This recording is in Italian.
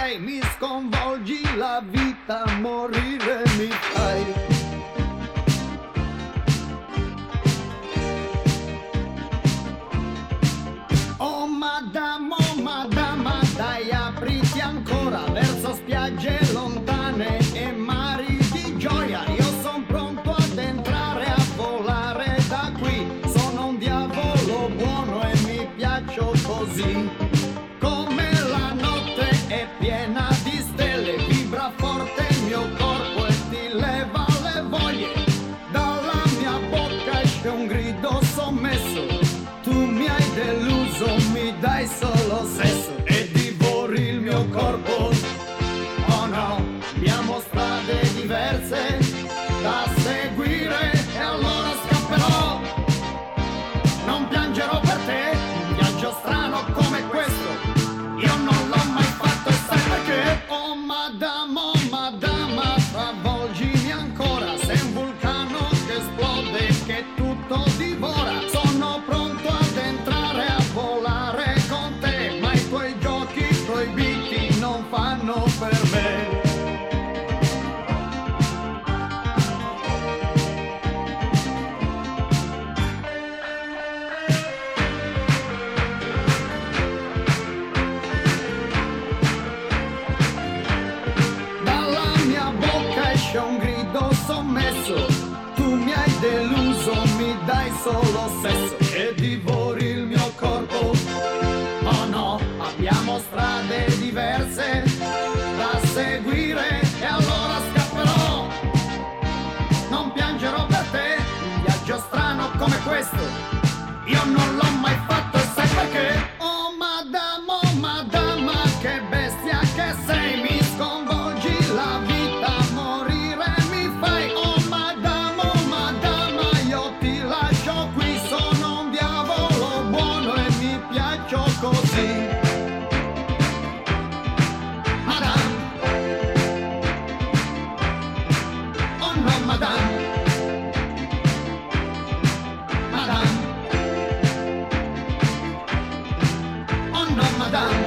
fai, mi sconvolgi la vita, morire mi fai. Oh madama, dai apriti ancora verso spiagge lontane e mari di gioia. Io son pronto ad entrare, a volare da qui. Sono un diavolo buono e mi piaccio così. Come la notte è piena di stelle, vibra forte il mio corpo e ti leva le voglie. Dalla mia bocca esce un grido sommesso. Tu mi hai deluso, mi dai solo sesso e divori il mio corpo. Oh no, abbiamo strade diverse da seguire e allora scapperò. Non piangerò per te, un viaggio strano come questo io non l'ho mai fatto e sai perché? Oh madama, travolgimi ancora. Sei un vulcano che esplode, che tutto divora. Sono pronto ad entrare, a volare con te, ma i tuoi giochi proibiti non fanno per me. Dalla mia bocca esce un grido sommesso. Tu mi hai deluso, mi dai solo sesso e divori il mio corpo. Oh no, abbiamo strade diverse da seguire e allora scapperò. Non piangerò per te, un viaggio strano come questo io non l'ho mai fatto e sai perché? Oh madama, che bestia che sei, mi sconvolgi la vita, morire mi fai. Oh madama, io ti lascio qui, sono un diavolo buono e mi piaccio così. Madame, oh no madame, madame, oh no madame.